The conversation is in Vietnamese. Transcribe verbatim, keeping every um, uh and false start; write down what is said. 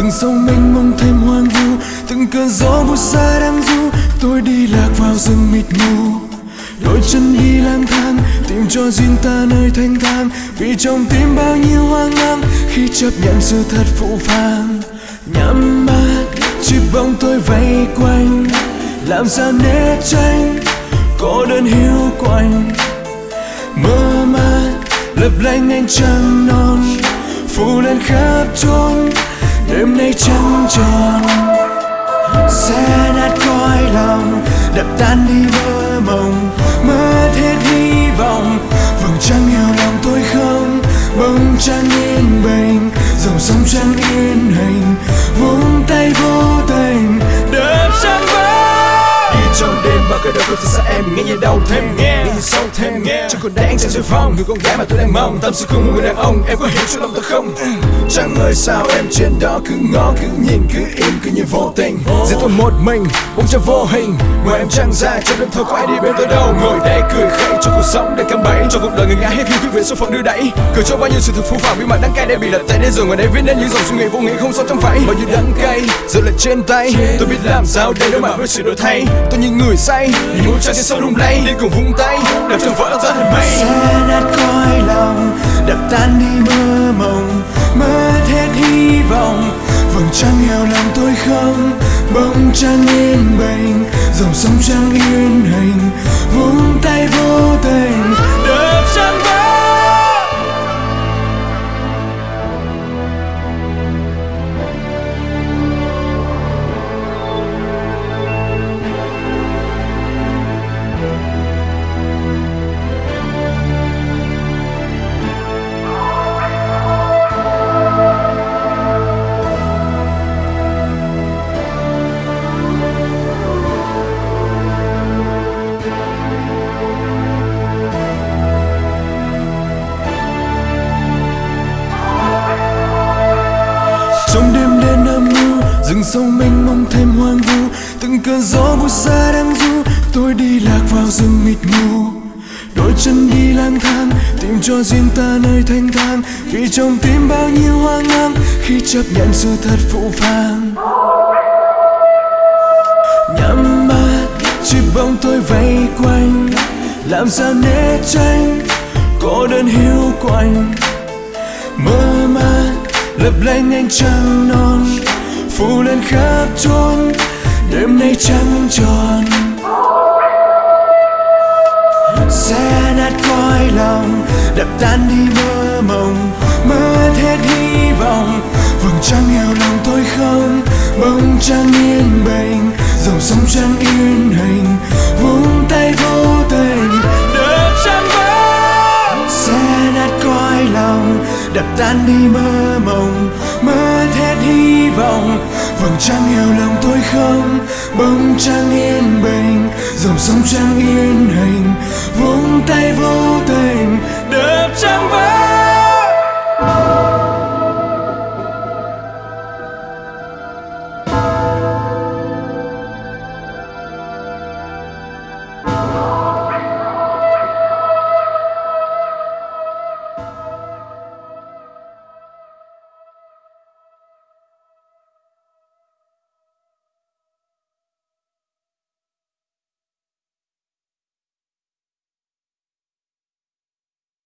rừng sâu mênh mông thêm hoang vu, từng cơn gió buốt xa đang ru tôi đi lạc vào rừng mịt mù. Đôi chân đi lang thang tìm cho riêng ta nơi thanh thang, vì trong tim bao nhiêu hoang mang khi chấp nhận sự thật phũ phàng. Nhắm mắt chiếc bóng tôi vây quanh, làm sao né tránh cô đơn hiu quạnh. Mơ màng lấp lánh ánh trăng non phủ lên khắp chốn, đêm nay trăng tròn sẽ nát cõi lòng, đập tan đi mơ mộng, mất hết hy vọng. Vầng trăng hiểu lòng tôi không, bóng trăng yên bình, dòng sông trăng yên hình, vung tay vô tình đập trăng vỡ. Đi trong đêm bao cái đầu tôi thì xa em, nghe như đau thêm nghe, nghe như sâu thêm nghe, chẳng còn đáng chẳng rơi vong người con gái mà tôi đang mong. Tâm sự không một người đàn ông, em có hiểu cho lòng tôi không? Chẳng ơi sao em trên đó cứ ngó cứ nhìn cứ im cứ như vô tình, riêng tôi một mình bóng trăng vô hình. Ngoài em trăng ra trong đêm thâu có ai đi bên tôi đâu, ngồi đây cười khẩy cho cuộc sống để cắm bẫy, cho cuộc đời người ngã hết khi về số phận đưa đẩy, cười cho bao nhiêu sự thật phũ phàng bí mật đắng cay để bị lật tay đến rồi ngoài đây viết nên những dòng suy nghĩ vô nghĩa không sâu trong phải bao nhiêu đắng cay giờ lại trên tay. Tôi biết làm sao để đối mặt với sự đổi thay, tôi như người say nhìn mũi trăng trên sâu lung lay, điên cuồng vung tay đập chân vỡ ra thành mây. Sẽ nát cõi lòng, đập tan đi mơ mộng, mất hết hy vọng. Vầng trăng hiểu lòng tôi không, bóng trăng yên bình, dòng sông trăng yên hình, vung tay vô tình đập trăng vỡ. Trong đêm đen âm mưu, rừng sâu mênh mông thêm hoang vu, từng cơn gió buốt xa đang ru tôi đi lạc vào rừng mịt mù. Đôi chân đi lang thang tìm cho riêng ta nơi thanh thang, vì trong tim bao nhiêu hoang mang khi chấp nhận sự thật phũ phàng. Nhắm mắt chiếc bóng tôi vây quanh, làm sao né tránh cô đơn hiu quạnh. Mơ màng lấp lánh ánh trăng non phủ lên khắp chốn, đêm nay trăng tròn sẽ nát cõi lòng, đập tan đi mơ mộng, mất hết hy vọng. Vầng trăng hiểu lòng tôi không, bóng trăng yên bình, dòng sông trăng yên hình, vung tay vô tình đập trăng vỡ. Sẽ nát cõi lòng, đập tan đi mơ mộng, mất hết hy vọng. Vầng trăng hiểu lòng tôi không, bóng trăng yên bình, dòng sông trăng yên hình, vung tay vô